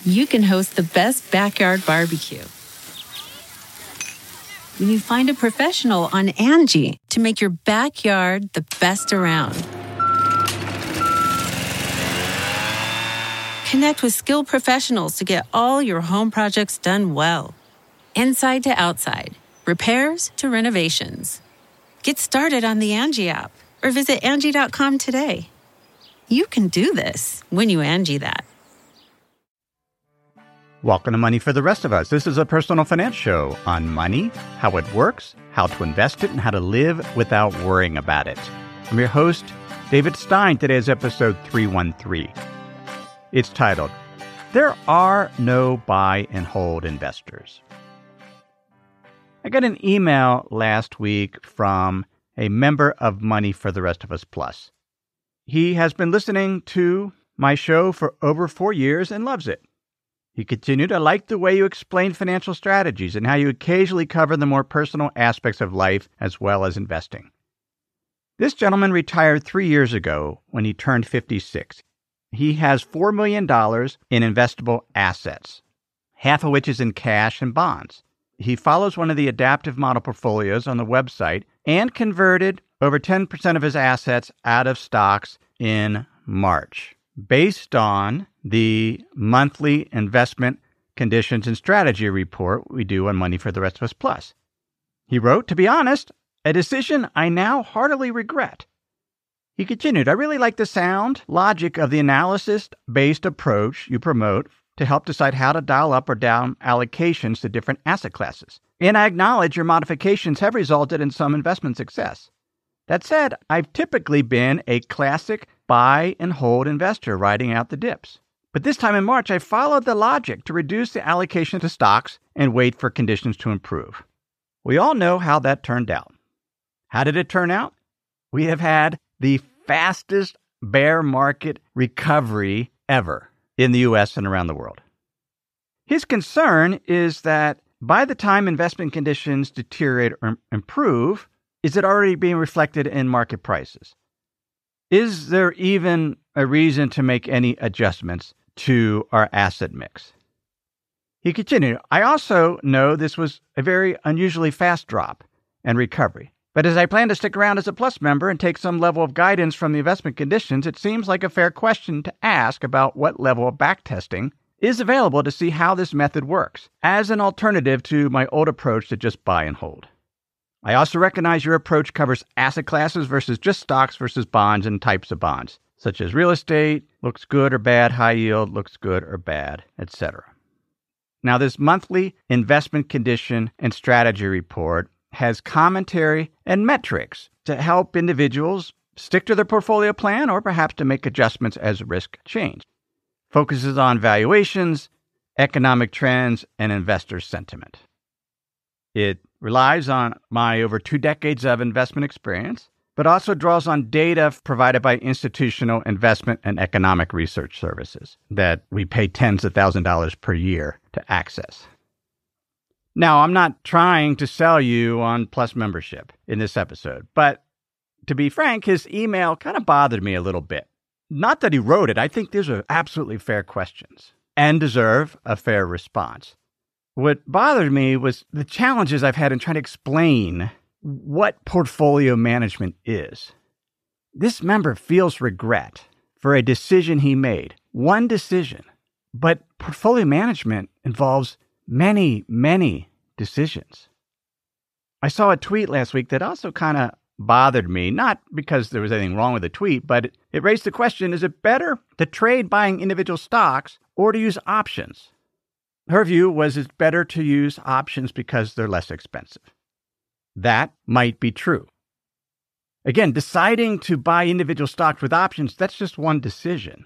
you can host the best backyard barbecue. When you find a professional on Angie to make your backyard the best around. Connect with skilled professionals to get all your home projects done well. Inside to outside, repairs to renovations. Get started on the Angie app or visit Angie.com today. You can do this when you Angie that. Welcome to Money for the Rest of Us. This is a personal finance show on money, how it works, how to invest it, and how to live without worrying about it. I'm your host, David Stein. Today's episode 313. It's titled, There Are No Buy and Hold Investors. I got an email last week from a member of Money for the Rest of Us Plus. He has been listening to my show for over 4 years and loves it. He continued, I like the way you explain financial strategies and how you occasionally cover the more personal aspects of life as well as investing. This gentleman retired 3 years ago when he turned 56. He has $4 million in investable assets, half of which is in cash and bonds. He follows one of the adaptive model portfolios on the website and converted over 10% of his assets out of stocks in March, based on the monthly investment conditions and strategy report we do on Money for the Rest of Us Plus. He wrote, to be honest, a decision I now heartily regret. He continued, I really like the sound logic of the analysis-based approach you promote to help decide how to dial up or down allocations to different asset classes. And I acknowledge your modifications have resulted in some investment success. That said, I've typically been a classic buy and hold investor riding out the dips. But this time in March, I followed the logic to reduce the allocation to stocks and wait for conditions to improve. We all know how that turned out. How did it turn out? We have had the fastest bear market recovery ever in the U.S. and around the world. His concern is that by the time investment conditions deteriorate or improve, is it already being reflected in market prices? Is there even a reason to make any adjustments to our asset mix? He continued, I also know this was a very unusually fast drop and recovery. But as I plan to stick around as a Plus member and take some level of guidance from the investment conditions, it seems like a fair question to ask about what level of backtesting is available to see how this method works as an alternative to my old approach to just buy and hold. I also recognize your approach covers asset classes versus just stocks versus bonds and types of bonds, such as real estate, looks good or bad, high yield, looks good or bad, etc. Now, this monthly investment condition and strategy report has commentary and metrics to help individuals stick to their portfolio plan or perhaps to make adjustments as risk change. Focuses on valuations, economic trends, and investor sentiment. It relies on my over 2 decades of investment experience, but also draws on data provided by institutional investment and economic research services that we pay tens of thousands of dollars per year to access. Now, I'm not trying to sell you on Plus membership in this episode, but to be frank, his email kind of bothered me a little bit. Not that he wrote it. I think these are absolutely fair questions and deserve a fair response. What bothered me was the challenges I've had in trying to explain what portfolio management is. This member feels regret for a decision he made, one decision, but portfolio management involves many, many decisions. I saw a tweet last week that also kind of bothered me, not because there was anything wrong with the tweet, but it raised the question, is it better to trade buying individual stocks or to use options? Her view was it's better to use options because they're less expensive. That might be true. Again, deciding to buy individual stocks with options, that's just one decision.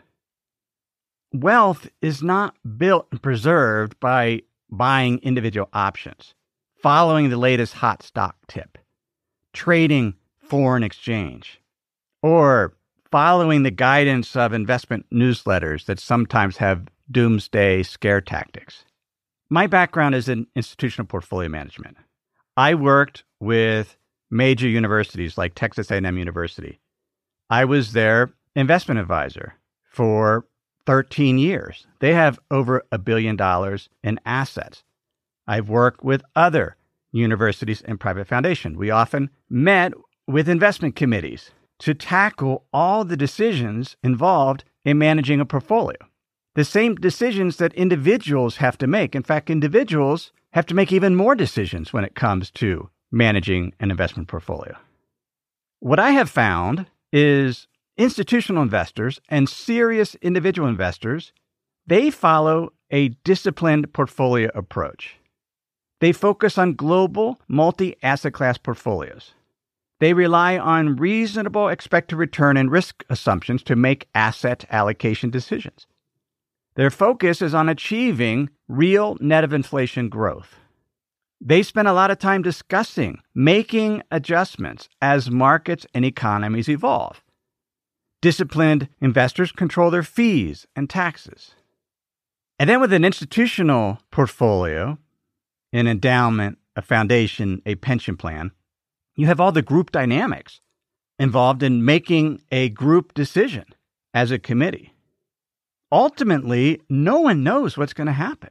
Wealth is not built and preserved by buying individual options, following the latest hot stock tip, trading foreign exchange, or following the guidance of investment newsletters that sometimes have doomsday scare tactics. My background is in institutional portfolio management. I worked with major universities like Texas A&M University. I was their investment advisor for 13 years. They have over $1 billion in assets. I've worked with other universities and private foundations. We often met with investment committees to tackle all the decisions involved in managing a portfolio. The same decisions that individuals have to make. In fact, individuals have to make even more decisions when it comes to managing an investment portfolio. What I have found is institutional investors and serious individual investors, they follow a disciplined portfolio approach. They focus on global multi-asset class portfolios. They rely on reasonable expected return and risk assumptions to make asset allocation decisions. Their focus is on achieving real net of inflation growth. They spend a lot of time discussing making adjustments as markets and economies evolve. Disciplined investors control their fees and taxes. And then with an institutional portfolio, an endowment, a foundation, a pension plan, you have all the group dynamics involved in making a group decision as a committee. Ultimately, no one knows what's going to happen.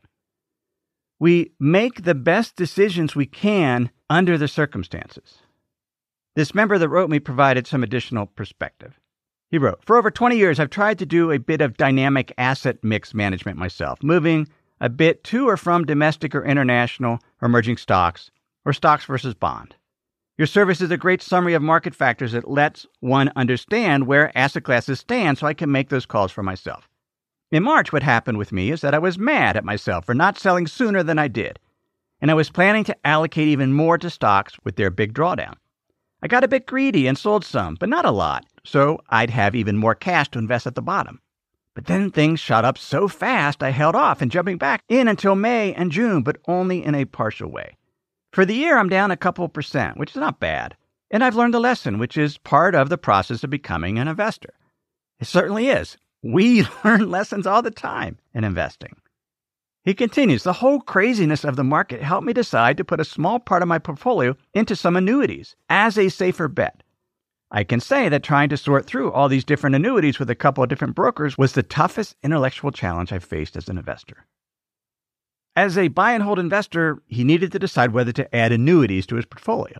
We make the best decisions we can under the circumstances. This member that wrote me provided some additional perspective. He wrote, "For over 20 years, I've tried to do a bit of dynamic asset mix management myself, moving a bit to or from domestic or international or emerging stocks, or stocks versus bond. Your service is a great summary of market factors that lets one understand where asset classes stand so I can make those calls for myself. In March, what happened with me is that I was mad at myself for not selling sooner than I did, and I was planning to allocate even more to stocks with their big drawdown. I got a bit greedy and sold some, but not a lot, so I'd have even more cash to invest at the bottom. But then things shot up so fast I held off and jumping back in until May and June, but only in a partial way. For the year, I'm down a couple %, which is not bad. And I've learned a lesson, which is part of the process of becoming an investor. It certainly is. We learn lessons all the time in investing." He continues, "The whole craziness of the market helped me decide to put a small part of my portfolio into some annuities as a safer bet. I can say that trying to sort through all these different annuities with a couple of different brokers was the toughest intellectual challenge I've faced as an investor." As a buy and hold investor, he needed to decide whether to add annuities to his portfolio.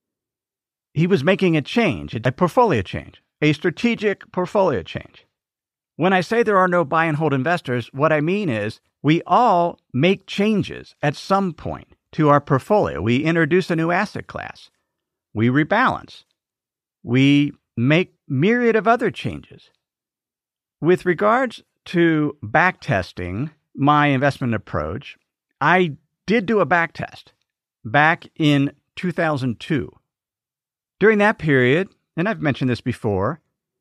He was making a change, a portfolio change, a strategic portfolio change. When I say there are no buy and hold investors, what I mean is we all make changes at some point to our portfolio. We introduce a new asset class. We rebalance. We make myriad of other changes. With regards to backtesting my investment approach, I did do a backtest back in 2002. During that period, and I've mentioned this before,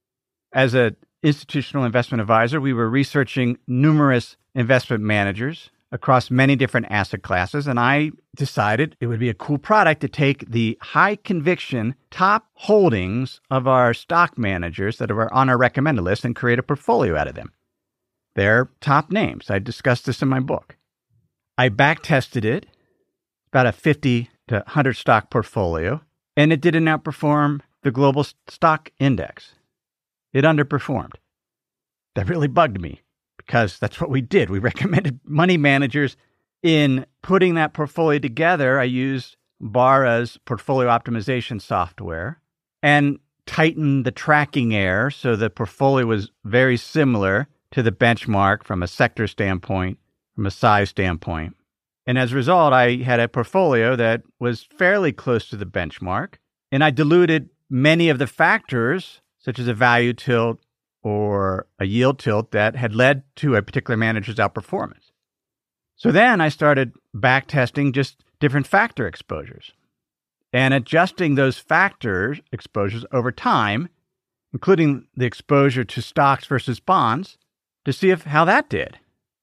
as an institutional investment advisor, we were researching numerous investment managers across many different asset classes, and I decided it would be a cool product to take the high conviction top holdings of our stock managers that are on our recommended list and create a portfolio out of them. They're top names. I discussed this in my book. I backtested it, about a 50 to 100 stock portfolio, and it didn't outperform the global stock index. It underperformed. That really bugged me because that's what we did. We recommended money managers in putting that portfolio together. I used Barra's portfolio optimization software and tightened the tracking error so the portfolio was very similar to the benchmark from a sector standpoint, from a size standpoint. And as a result, I had a portfolio that was fairly close to the benchmark, and I diluted many of the factors, such as a value tilt or a yield tilt, that had led to a particular manager's outperformance. So then I started backtesting just different factor exposures and adjusting those factor exposures over time, including the exposure to stocks versus bonds, to see how that did.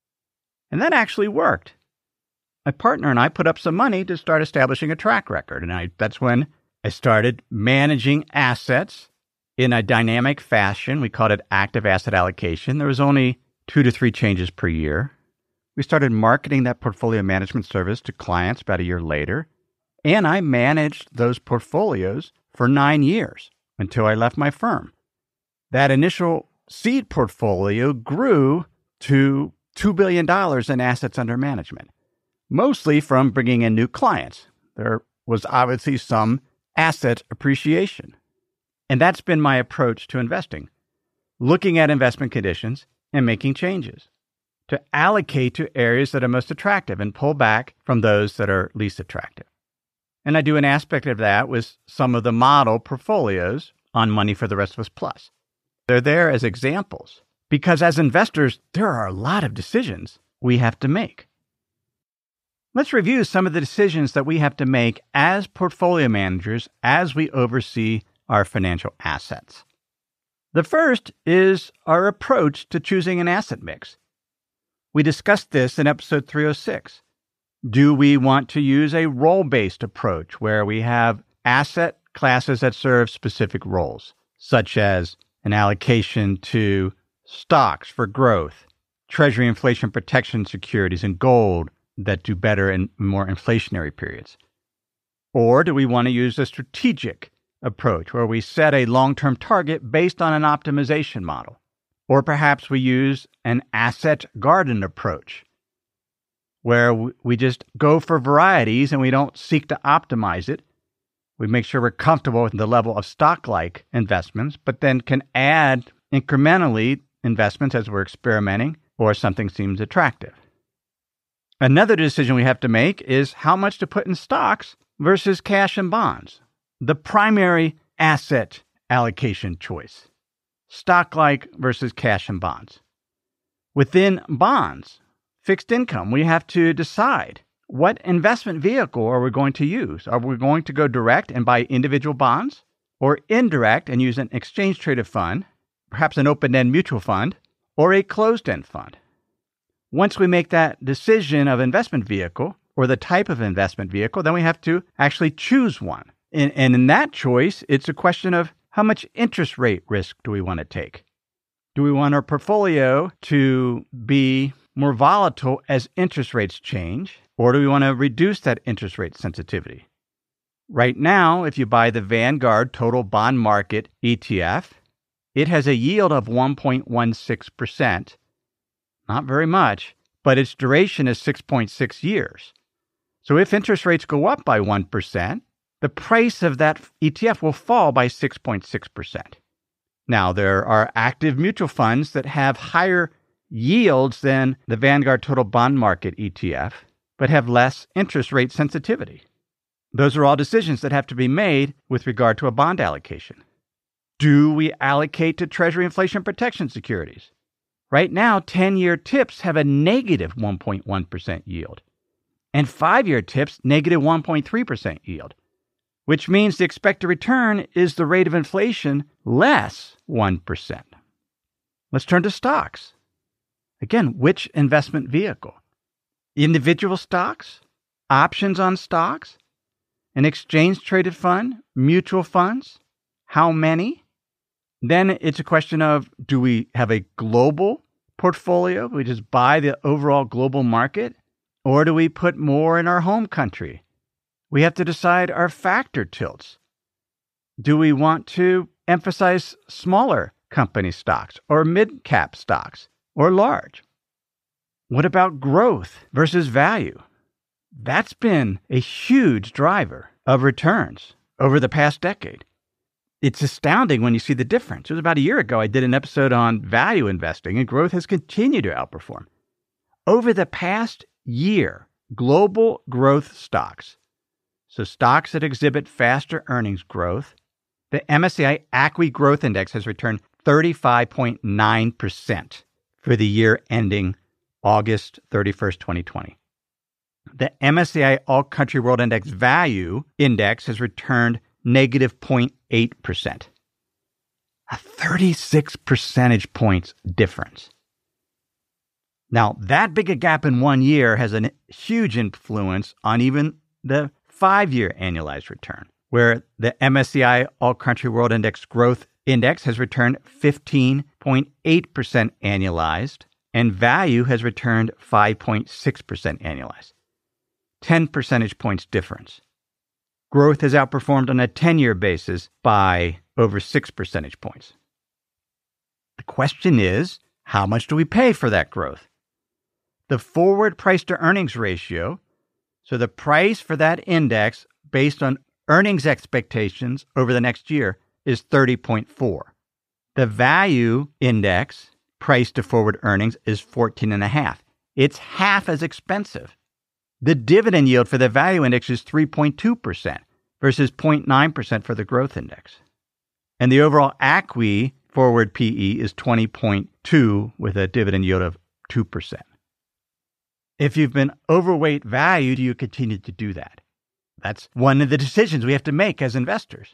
And that actually worked. My partner and I put up some money to start establishing a track record. And that's when I started managing assets in a dynamic fashion. We called it active asset allocation. There was only 2 to 3 changes per year. We started marketing that portfolio management service to clients about a year later. And I managed those portfolios for 9 years until I left my firm. That initial seed portfolio grew to $2 billion in assets under management, mostly from bringing in new clients. There was obviously some asset appreciation. And that's been my approach to investing, looking at investment conditions and making changes to allocate to areas that are most attractive and pull back from those that are least attractive. And I do an aspect of that with some of the model portfolios on Money for the Rest of Us Plus. They're there as examples because as investors, there are a lot of decisions we have to make. Let's review some of the decisions that we have to make as portfolio managers as we oversee our financial assets. The first is our approach to choosing an asset mix. We discussed this in episode 306. Do we want to use a role-based approach where we have asset classes that serve specific roles, such as an allocation to stocks for growth, Treasury inflation protection securities, and gold that do better in more inflationary periods? Or do we want to use a strategic approach where we set a long-term target based on an optimization model? Or perhaps we use an asset garden approach where we just go for varieties and we don't seek to optimize it. We make sure we're comfortable with the level of stock-like investments, but then can add incrementally investments as we're experimenting or something seems attractive. Another decision we have to make is how much to put in stocks versus cash and bonds. The primary asset allocation choice, stock-like versus cash and bonds. Within bonds, fixed income, we have to decide what investment vehicle are we going to use. Are we going to go direct and buy individual bonds or indirect and use an exchange-traded fund, perhaps an open-end mutual fund, or a closed-end fund? Once we make that decision of investment vehicle or the type of investment vehicle, then we have to actually choose one. And in that choice, it's a question of how much interest rate risk do we want to take? Do we want our portfolio to be more volatile as interest rates change, or do we want to reduce that interest rate sensitivity? Right now, if you buy the Vanguard Total Bond Market ETF, it has a yield of 1.16%. Not very much, but its duration is 6.6 years. So if interest rates go up by 1%, the price of that ETF will fall by 6.6%. Now, there are active mutual funds that have higher yields than the Vanguard Total Bond Market ETF, but have less interest rate sensitivity. Those are all decisions that have to be made with regard to a bond allocation. Do we allocate to Treasury inflation protection securities? Right now, 10-year TIPS have a negative 1.1% yield, and 5-year TIPS negative 1.3% yield, which means the expected return is the rate of inflation less 1%. Let's turn to stocks. Again, which investment vehicle? Individual stocks? Options on stocks? An exchange-traded fund? Mutual funds? How many? Then it's a question of, do we have a global portfolio? We just buy the overall global market? Or do we put more in our home country? We have to decide our factor tilts. Do we want to emphasize smaller company stocks or mid-cap stocks or large? What about growth versus value? That's been a huge driver of returns over the past decade. It's astounding when you see the difference. It was about a year ago I did an episode on value investing, and growth has continued to outperform. Over the past year, global growth stocks, so stocks that exhibit faster earnings growth, the MSCI ACWI Growth Index has returned 35.9% for the year ending August 31st, 2020. The MSCI All Country World Index Value Index has returned negative 0.8%, a 36 percentage points difference. Now, that big a gap in 1 year has a huge influence on even the 5-year annualized return, where the MSCI All Country World Index Growth Index has returned 15.8% annualized, and value has returned 5.6% annualized. 10 percentage points difference. Growth has outperformed on a 10-year basis by over 6 percentage points. The question is, How much do we pay for that growth? The forward price to earnings ratio, so the price for that index based on earnings expectations over the next year, is 30.4. The value index price to forward earnings is 14.5. It's half as expensive. The dividend yield for the value index is 3.2% versus 0.9% for the growth index. And the overall ACWI forward PE is 20.2 with a dividend yield of 2%. If you've been overweight value, do you continue to do that? That's one of the decisions we have to make as investors.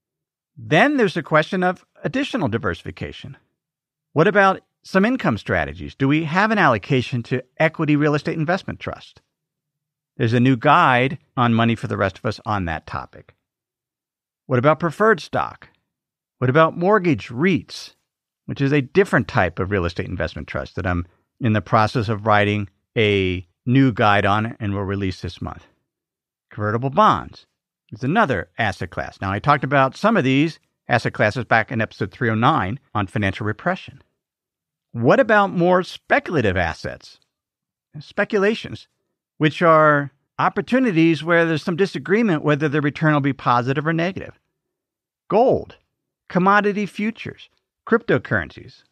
Then there's the question of additional diversification. What about some income strategies? Do we have an allocation to equity real estate investment trust? There's a new guide on Money for the Rest of Us on that topic. What about preferred stock? What about mortgage REITs, which is a different type of real estate investment trust that I'm in the process of writing a new guide on and will release this month? Convertible bonds is another asset class. Now, I talked about some of these asset classes back in episode 309 on financial repression. What about more speculative assets? Speculations, which are opportunities where there's some disagreement whether the return will be positive or negative. Gold, commodity futures, cryptocurrencies.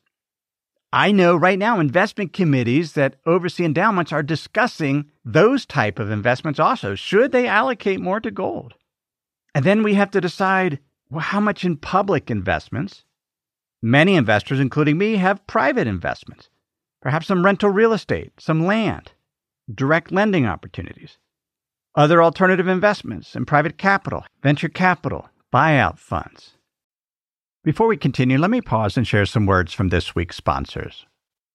I know right now investment committees that oversee endowments are discussing those type of investments also. Should they allocate more to gold? And then we have to decide, well, how much in public investments? Many investors, including me, have private investments. Perhaps some rental real estate, some land, direct lending opportunities, other alternative investments in private capital, venture capital, buyout funds. Before we continue, let me pause and share some words from this week's sponsors.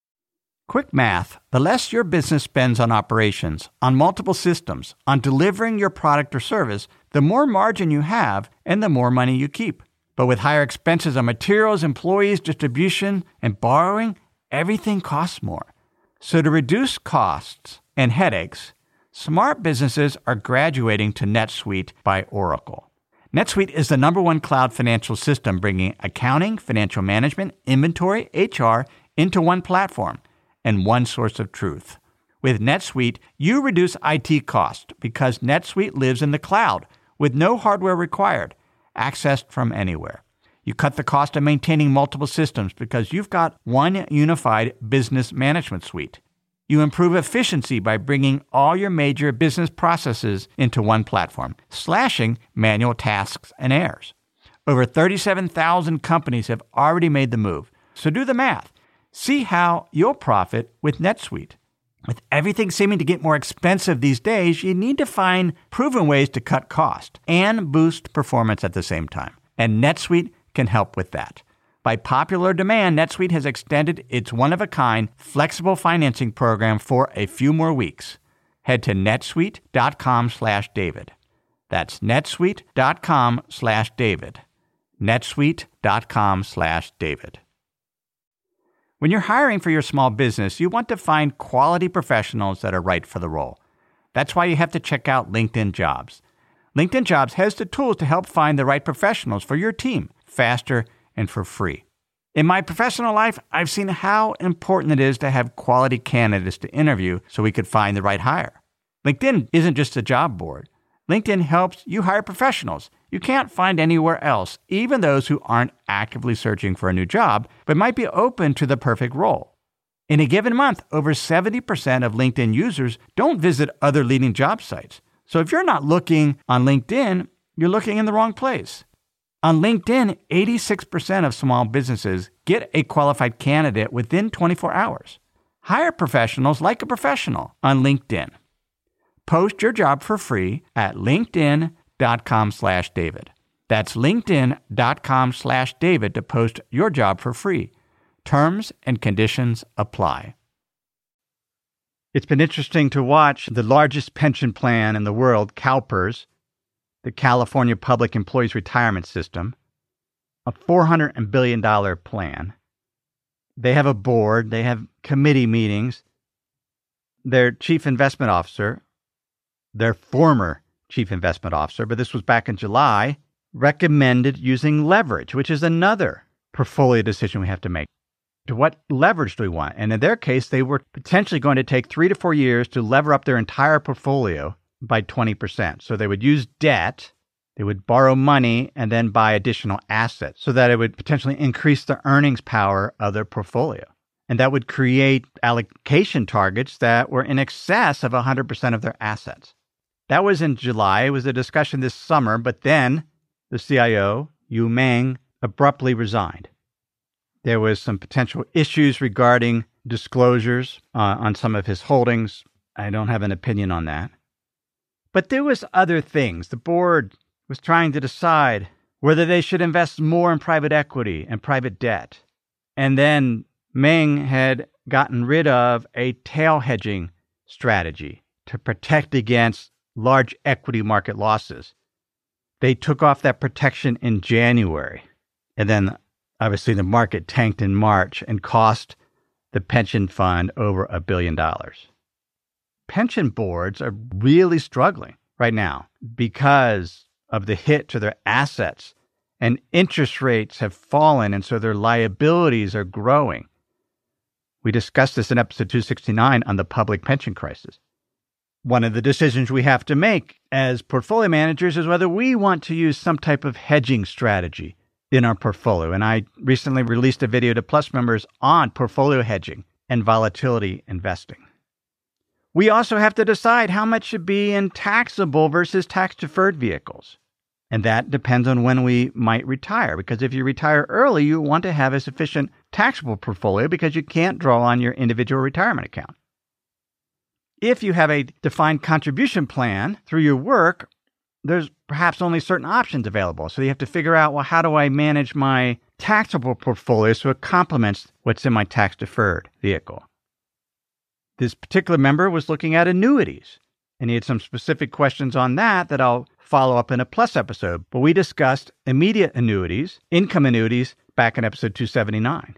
Quick math: the less your business spends on operations, on multiple systems, on delivering your product or service, the more margin you have and the more money you keep. But with higher expenses on materials, employees, distribution, and borrowing, everything costs more. So to reduce costs and headaches, smart businesses are graduating to NetSuite by Oracle. NetSuite is the #1 cloud financial system, bringing accounting, financial management, inventory, HR into one platform and one source of truth. With NetSuite, you reduce IT costs because NetSuite lives in the cloud with no hardware required, accessed from anywhere. You cut the cost of maintaining multiple systems because you've got one unified business management suite. You improve efficiency by bringing all your major business processes into one platform, slashing manual tasks and errors. Over 37,000 companies have already made the move. So do the math. See how you'll profit with NetSuite. With everything seeming to get more expensive these days, you need to find proven ways to cut cost and boost performance at the same time. And NetSuite can help with that. By popular demand, NetSuite has extended its one-of-a-kind flexible financing program for a few more weeks. Head to netsuite.com/David. That's netsuite.com/David. netsuite.com/David. When you're hiring for your small business, you want to find quality professionals that are right for the role. That's why you have to check out LinkedIn Jobs. LinkedIn Jobs has the tools to help find the right professionals for your team faster and for free. In my professional life, I've seen how important it is to have quality candidates to interview so we could find the right hire. LinkedIn isn't just a job board. LinkedIn helps you hire professionals you can't find anywhere else, even those who aren't actively searching for a new job, but might be open to the perfect role. In a given month, over 70% of LinkedIn users don't visit other leading job sites. So if you're not looking on LinkedIn, you're looking in the wrong place. On LinkedIn, 86% of small businesses get a qualified candidate within 24 hours. Hire professionals like a professional on LinkedIn. Post your job for free at linkedin.com/David. That's linkedin.com/David to post your job for free. Terms and conditions apply. It's been interesting to watch the largest pension plan in the world, CalPERS, the California Public Employees Retirement System, a $400 billion plan. They have a board, they have committee meetings. Their chief investment officer, their former chief investment officer, but this was back in July, recommended using leverage, which is another portfolio decision we have to make. to what leverage do we want? And in their case, they were potentially going to take 3 to 4 years to lever up their entire portfolio by 20%. So they would use debt, they would borrow money, and then buy additional assets so that it would potentially increase the earnings power of their portfolio. And that would create allocation targets that were in excess of 100% of their assets. That was in July. It was a discussion this summer, but then the CIO, Yu Meng, abruptly resigned. There was some potential issues regarding disclosures on some of his holdings. I don't have an opinion on that. But there was other things. The board was trying to decide whether they should invest more in private equity and private debt. And then Meng had gotten rid of a tail hedging strategy to protect against large equity market losses. They took off that protection in January. And then obviously the market tanked in March and cost the pension fund over $1 billion. Pension boards are really struggling right now because of the hit to their assets, and interest rates have fallen, and so their liabilities are growing. We discussed this in episode 269 on the public pension crisis. One of the decisions we have to make as portfolio managers is whether we want to use some type of hedging strategy in our portfolio. And I recently released a video to Plus members on portfolio hedging and volatility investing. We also have to decide how much should be in taxable versus tax-deferred vehicles. And that depends on when we might retire, because if you retire early, you want to have a sufficient taxable portfolio because you can't draw on your individual retirement account. If you have a defined contribution plan through your work, there's perhaps only certain options available. So you have to figure out, well, how do I manage my taxable portfolio so it complements what's in my tax-deferred vehicle? This particular member was looking at annuities, and he had some specific questions on that I'll follow up in a Plus episode. But we discussed immediate annuities, income annuities, back in episode 279.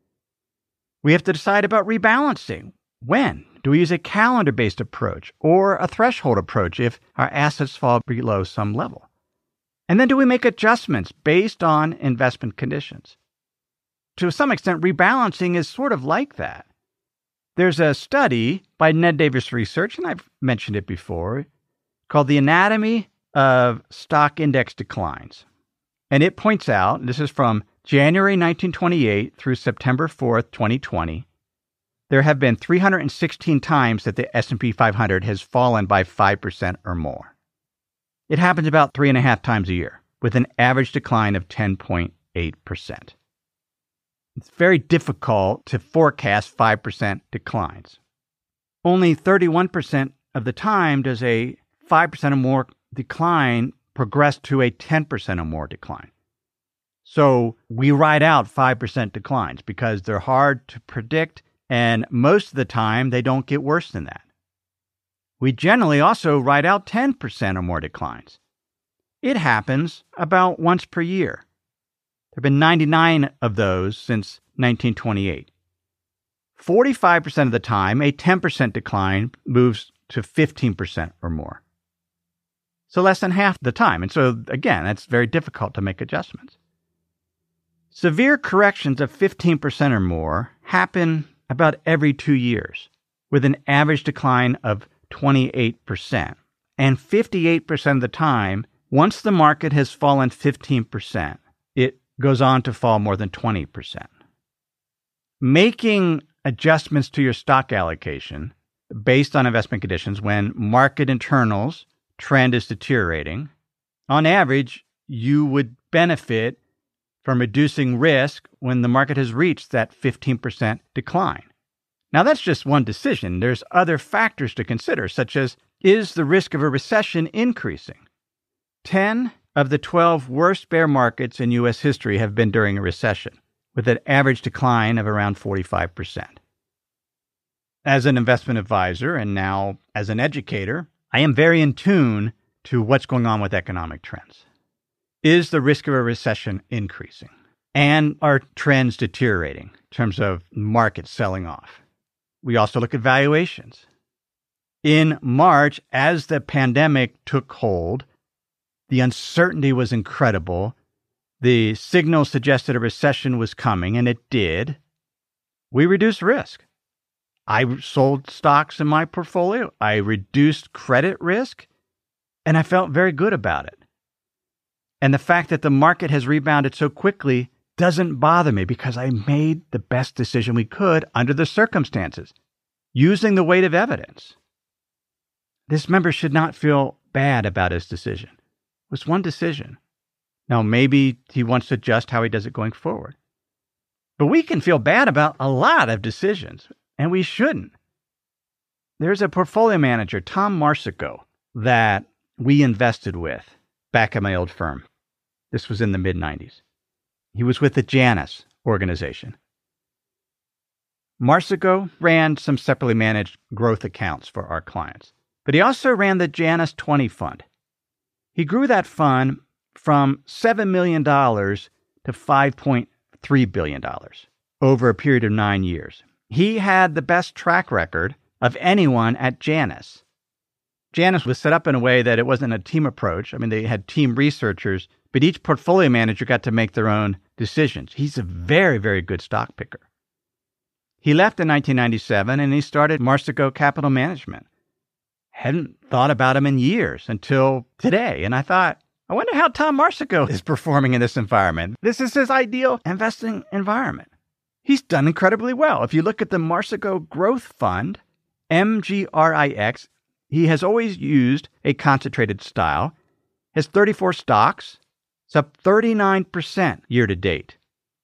We have to decide about rebalancing. When? Do we use a calendar-based approach or a threshold approach if our assets fall below some level? And then do we make adjustments based on investment conditions? To some extent, rebalancing is sort of like that. There's a study by Ned Davis Research, and I've mentioned it before, called The Anatomy of Stock Index Declines. And it points out, this is from January 1928 through September 4th, 2020, there have been 316 times that the S&P 500 has fallen by 5% or more. It happens about 3.5 times a year, with an average decline of 10.8%. It's very difficult to forecast 5% declines. Only 31% of the time does a 5% or more decline progress to a 10% or more decline. So we ride out 5% declines because they're hard to predict, and most of the time they don't get worse than that. We generally also ride out 10% or more declines. It happens about once per year. There have been 99 of those since 1928. 45% of the time, a 10% decline moves to 15% or more. So less than half the time. And so, again, that's very difficult to make adjustments. Severe corrections of 15% or more happen about every 2 years, with an average decline of 28%. And 58% of the time, once the market has fallen 15%, it goes on to fall more than 20%. Making adjustments to your stock allocation based on investment conditions when market internals trend is deteriorating, on average, you would benefit from reducing risk when the market has reached that 15% decline. Now, that's just one decision. There's other factors to consider, such as, is the risk of a recession increasing? 10 of the 12 worst bear markets in U.S. history have been during a recession, with an average decline of around 45%. As an investment advisor and now as an educator, I am very in tune to what's going on with economic trends. Is the risk of a recession increasing? And are trends deteriorating in terms of markets selling off? We also look at valuations. In March, as the pandemic took hold, the uncertainty was incredible. The signals suggested a recession was coming, and it did. we reduced risk. I sold stocks in my portfolio. I reduced credit risk, and I felt very good about it. And the fact that the market has rebounded so quickly doesn't bother me because I made the best decision we could under the circumstances, using the weight of evidence. This member should not feel bad about his decision. It was one decision. Now, maybe he wants to adjust how he does it going forward. But we can feel bad about a lot of decisions, and we shouldn't. There's a portfolio manager, Tom Marsico, that we invested with back at my old firm. This was in the mid-90s. He was with the Janus organization. Marsico ran some separately managed growth accounts for our clients, but he also ran the Janus 20 fund. He grew that fund from $7 million to $5.3 billion over a period of 9 years. He had the best track record of anyone at Janus. Janus was set up in a way that it wasn't a team approach. I mean, they had team researchers, but each portfolio manager got to make their own decisions. He's a very, very good stock picker. He left in 1997 and he started Marsico Capital Management. Hadn't thought about him in years until today. And I thought, I wonder how Tom Marsico is performing in this environment. This is his ideal investing environment. He's done incredibly well. If you look at the Marsico Growth Fund, MGRIX, he has always used a concentrated style, has 34 stocks. It's up 39% year to date,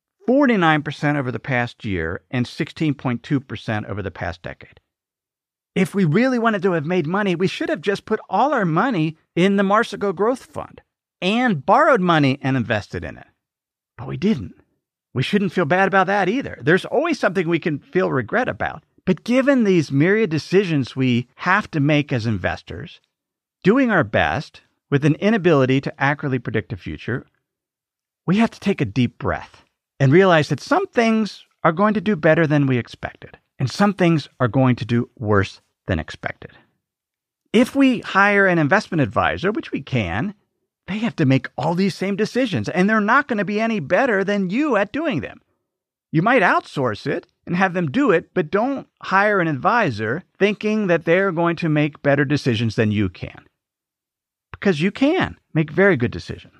49% over the past year, and 16.2% over the past decade. If we really wanted to have made money, we should have just put all our money in the Marsico Growth Fund and borrowed money and invested in it. But we didn't. We shouldn't feel bad about that either. There's always something we can feel regret about. But given these myriad decisions we have to make as investors, doing our best with an inability to accurately predict the future, we have to take a deep breath and realize that some things are going to do better than we expected, and some things are going to do worse than expected. If we hire an investment advisor, which we can, they have to make all these same decisions, and they're not going to be any better than you at doing them. You might outsource it and have them do it, but don't hire an advisor thinking that they're going to make better decisions than you can. Because you can make very good decisions.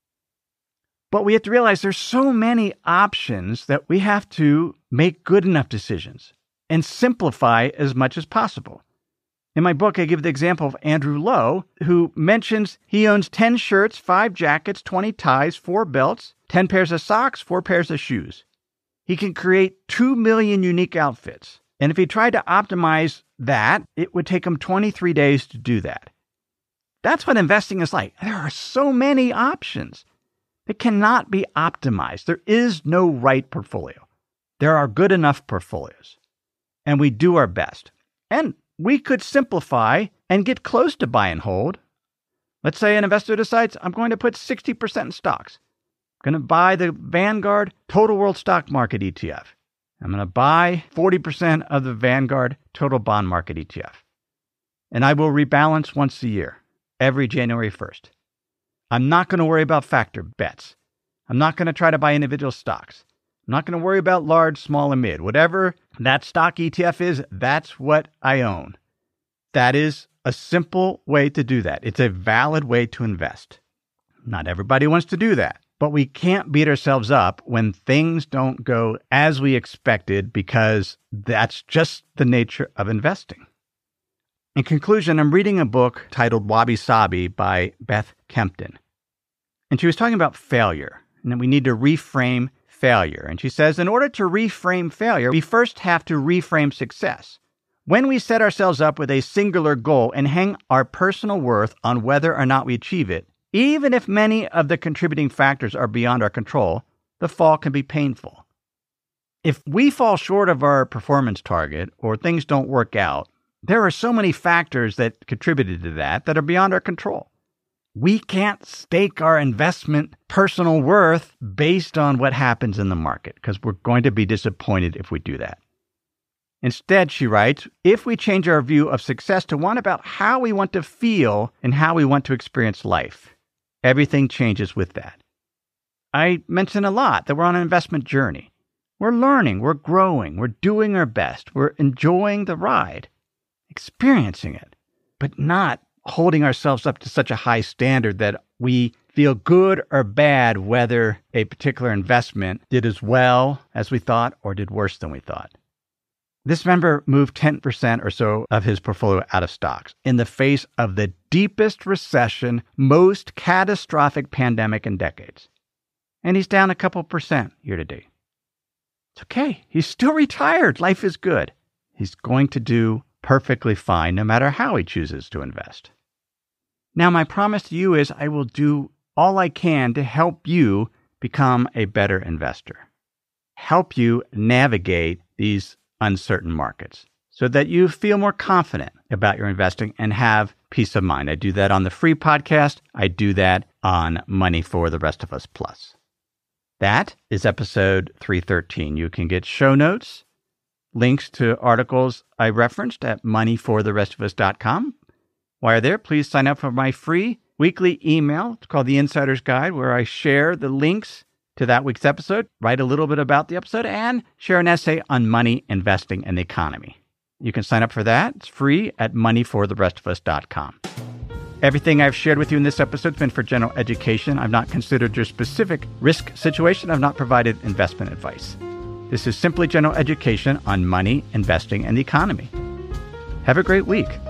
But we have to realize there's so many options that we have to make good enough decisions and simplify as much as possible. In my book, I give the example of Andrew Lowe, who mentions he owns 10 shirts, 5 jackets, 20 ties, 4 belts, 10 pairs of socks, 4 pairs of shoes. He can create 2 million unique outfits. And if he tried to optimize that, it would take him 23 days to do that. That's what investing is like. There are so many options. It cannot be optimized. There is no right portfolio. There are good enough portfolios. And we do our best. And we could simplify and get close to buy and hold. Let's say an investor decides, I'm going to put 60% in stocks. I'm going to buy the Vanguard Total World Stock Market ETF. I'm going to buy 40% of the Vanguard Total Bond Market ETF. And I will rebalance once a year, every January 1st. I'm not going to worry about factor bets. I'm not going to try to buy individual stocks. I'm not going to worry about large, small, and mid. Whatever that stock ETF is, that's what I own. That is a simple way to do that. It's a valid way to invest. Not everybody wants to do that, but we can't beat ourselves up when things don't go as we expected because that's just the nature of investing. In conclusion, I'm reading a book titled Wabi Sabi by Beth Kempton. And she was talking about failure and that we need to reframe failure. And she says, in order to reframe failure, we first have to reframe success. When we set ourselves up with a singular goal and hang our personal worth on whether or not we achieve it, even if many of the contributing factors are beyond our control, the fall can be painful. If we fall short of our performance target or things don't work out, there are so many factors that contributed to that are beyond our control. We can't stake our investment personal worth based on what happens in the market because we're going to be disappointed if we do that. Instead, she writes, if we change our view of success to one about how we want to feel and how we want to experience life, everything changes with that. I mention a lot that we're on an investment journey. We're learning, we're growing, we're doing our best, we're enjoying the ride, experiencing it, but not holding ourselves up to such a high standard that we feel good or bad whether a particular investment did as well as we thought or did worse than we thought. This member moved 10% or so of his portfolio out of stocks in the face of the deepest recession, most catastrophic pandemic in decades. And he's down a couple percent year to date. It's okay. He's still retired. Life is good. He's going to do perfectly fine no matter how he chooses to invest. Now, my promise to you is I will do all I can to help you become a better investor, help you navigate these uncertain markets so that you feel more confident about your investing and have peace of mind. I do that on the free podcast. I do that on Money for the Rest of Us Plus. That is episode 313. You can get show notes, links to articles I referenced at moneyfortherestofus.com. While you're there, please sign up for my free weekly email. It's called The Insider's Guide, where I share the links to that week's episode, write a little bit about the episode, and share an essay on money, investing, and the economy. You can sign up for that. It's free at moneyfortherestofus.com. Everything I've shared with you in this episode has been for general education. I've not considered your specific risk situation. I've not provided investment advice. This is simply general education on money, investing, and the economy. Have a great week.